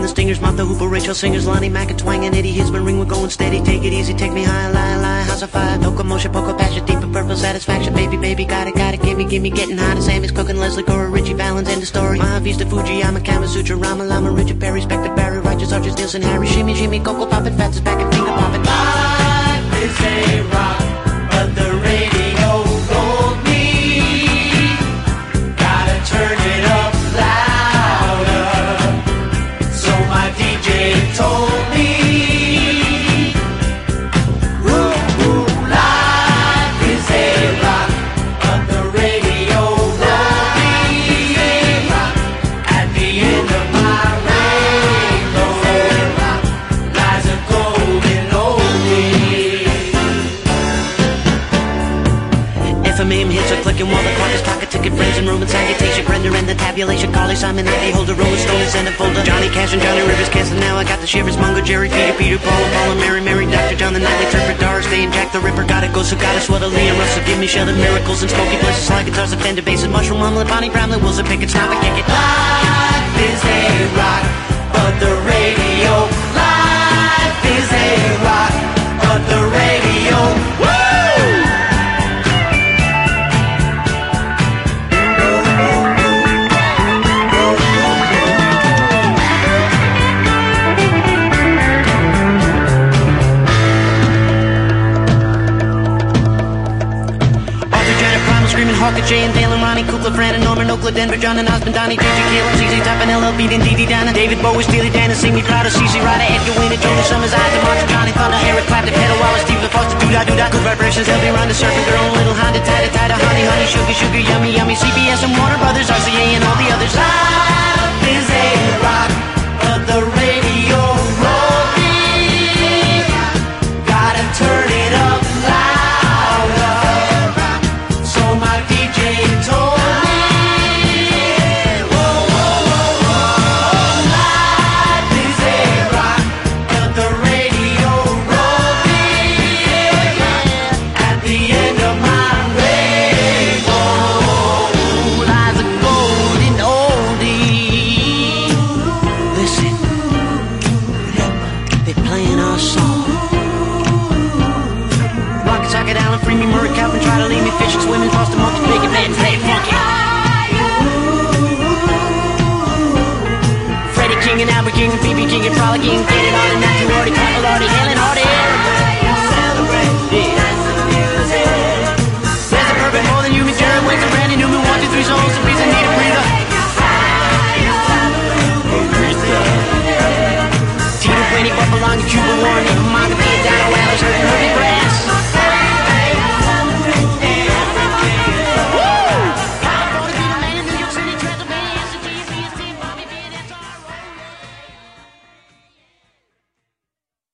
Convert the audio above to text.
the Stingers, Martha Hooper, Rachel Singers, Lonnie Mack and Twang and Eddie Hisman. Ring, we're going steady, take it easy, take me high, lie, lie, house of fire, locomotion, poker, passion, deep and purple satisfaction, baby, baby, got it, gimme, getting hot. Sammy's cooking, Leslie Cora, Richie Valens, end of story. Maha Vista, Fujiyama, Kama Sutra, Rama Lama, Richard Perry, Spectre Barry, Righteous Arches, Nielsen, Harry, Shimmy, Jimmy, Coco, Poppin', Fats is back and finger poppin'. Life is a rock, but the radio told me gotta turn it up louder. So my DJ told me, ooh, life is a rock, but the radio told me at the end of my rainbow lies a golden oldie. FMM hits are clicking while the clock is pocket ticket, friends and Roman salutation, Brenda and the tabulation, Carly, Simon, Ivy, Holder, Rolling Stone, and send a folder. Johnny Cash and Johnny Rivers canceled, now I got the shivers. Mungo, Jerry, Peter, Paul, and Mary, Dr. John, the Nightly Tripper, Doris Day, and Jack the Ripper. Gotta go, so gotta sweat a Liam Russell, give me shelter, miracles, and smoky places, slide guitars, and Fender basses, Mushroom, Mumlet, Bonnie, Bramley, Wilson, Pickett, Snap, and Kick It. Life is a rock, but the radio. Life is a rock, but the radio. Woo! Screaming Hawker, Jay and Dale and Ronnie, Kukla, Fran and Norman, Oakland, Denver, John and Osmond, Donnie, JJ, Caleb, ZZ Top and LLB, and Dee Dee Donna, David Bowie, Steely Dan and Sing Me Proud of CC Ryder, Edgar Wayne and Tony Summers, Isaac Martin, Johnny Thunder, Eric Clapton, Pedal Wallace, Stephen Foster, Doo-Dah, Good Vibrations, LB Ronda, Surfing Girl, Little Honda, Tida, Honey, Sugar, Yummy, CBS and Warner Brothers, RCA and all the others. Life is a rock, but the radio rolled me. Gotta turn it up louder. So my DJ told me, whoa, life is a rock, but the radio rolled me at the end of my rainbow lies a golden oldie. Listen, they're playing our song. Rock it, sock it, Alan, free me, Murray, Calvin, try to leave me fishing, swimming, toss the monkey, make it bad, play it funky. Freddie King and Albert King and BB King and Frolicking.